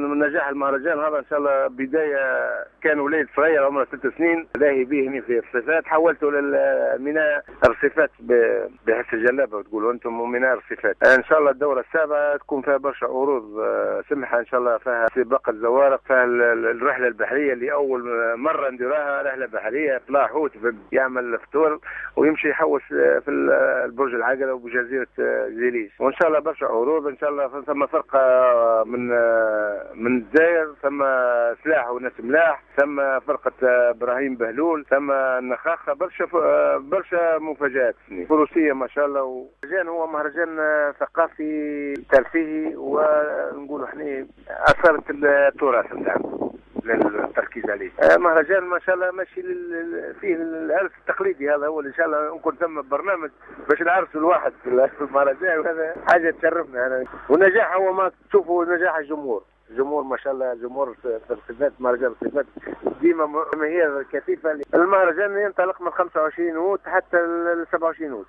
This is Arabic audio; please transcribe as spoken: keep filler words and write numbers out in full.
من نجاح المهرجان هذا ان شاء الله بدايه. كان وليد صغير عمره ست سنين لاهي به هنا في الرصيفات، حولته للميناء الرصيفات بحس الجلابه وتقولوا انتم ميناء الرصيفات. ان شاء الله الدوره السابعه تكون فيها برشا عروض سمحه ان شاء الله، فيها سباق الزوارق، فيها الرحله البحريه اللي اول مره نديروها، رحله بحريه طلع حوت يعمل فطور ويمشي يحوس في البرج العقله وبجزيره زيليش. وان شاء الله برشا عروض ان شاء الله. ثم فرقه من من الجزائر، ثم سلاح وناس ملاح، ثم فرقه ابراهيم بهلول، ثم النخاخه، برشا برشا مفاجات فروسيه ما شاء الله. ومهرجان هو مهرجان ثقافي ترفيهي، ونقولوا احنا اثرت التراث نتاعنا للتركيز عليه. مهرجان ما شاء الله ماشي فيه العرس التقليدي، هذا هو ان شاء الله نكون ثم برنامج باش نعرسوا الواحد في المهرجان، وهذا حاجه تشرفنا انا. والنجاح هو ما تشوفوا نجاح الجمهور، الجمهور ما شاء الله، جمهور في الصفات مهرجان الصفات ديما هي كثيفه. المهرجان ينطلق من خمسة وعشرين اوت حتى ل سبعة وعشرين اوت.